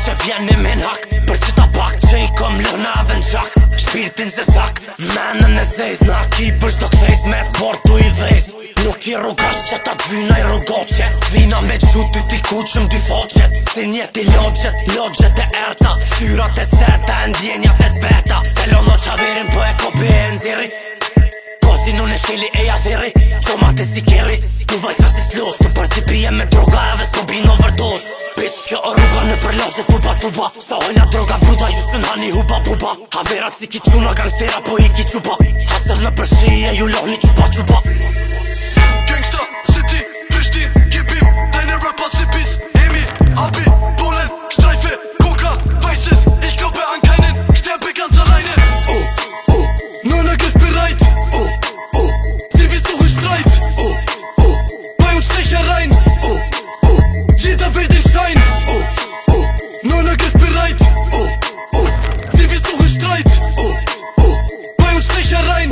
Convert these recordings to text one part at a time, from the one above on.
vjen me hak për që ta pak që I kom lërna dhe n'gjak Shpirtin se sak, menën e zez Na ki për shdo kthejs me portu I dhejs Nuk I rrugash që ta t'vyna I rrugoqe Svina me quty t'i kuqëm dy foqet Si njeti logjet e erta Ftyrat e seta, ndjenjat e zbeta Stelono qaverin po e kopi e nxiri Kosi nun e shili e jaziri Qomat e si keri Tu vajsa si slos Tu për si pije me droga edhe s'po bin overdose Bitch kjo o rruga në përlogje tuba Sa hojna droga bruda ju sën hani huba Haverat si ki quna gangstera po I ki quba Hasër në përshije ju lohni quba Gangsta, City, Prishtin, Gibim, deine Rapper Sippis, Emi, Abi, Bohlen, Streife, Coca, Weißes, ich glaube an keinen, sterbe ganz alleine. Neuner Griff bereit, sie wir suchen Streit, bei uns Stechereien, jeder will den Schein. Neuner Griff bereit, sie wir suchen Streit, bei uns Stechereien.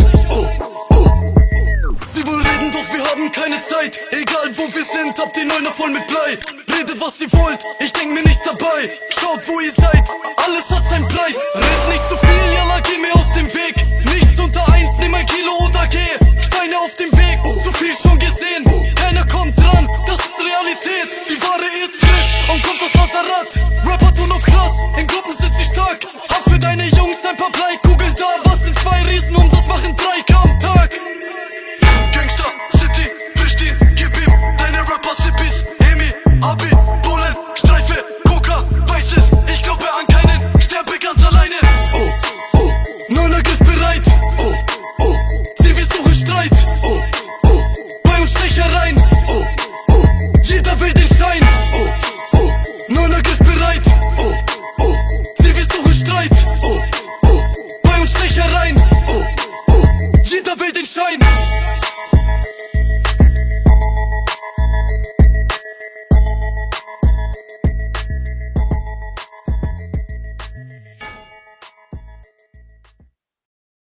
Sie wollen reden, doch wir haben keine Zeit. Egal wo wir sind, habt ihr Neuner voll mit Blei. Redet was ihr wollt, ich denk mir nichts dabei. Schaut wo ihr seid, alles hat seinen Preis. Red nicht zu viel, jalla geh mir aus dem Weg. Nichts unter 1, nimm ein Kilo oder geh. Steine auf dem Weg, zu viel schon gesehen. Keiner kommt dran, das ist Realität. Die Ware ist frisch und kommt aus Lazarett. Rapper tun auf krass, in Gruppen sitz ich stark. Hab für deine Jungs ein paar Bleikugeln da. Was sind zwei Riesen, Umsatz machen 3K am Tag. Gangsta, City, Prishtin, Gibim, deine Rapper Sippis, Emi, Abi, Bohlen, Streife, Coca, Weißes, ich glaube an keinen, sterbe ganz alleine. Neuner Griff bereit, sie wir suchen Streit, bei uns Stechereien, jeder will den Schein. Neuner Griff bereit, sie wir suchen Streit.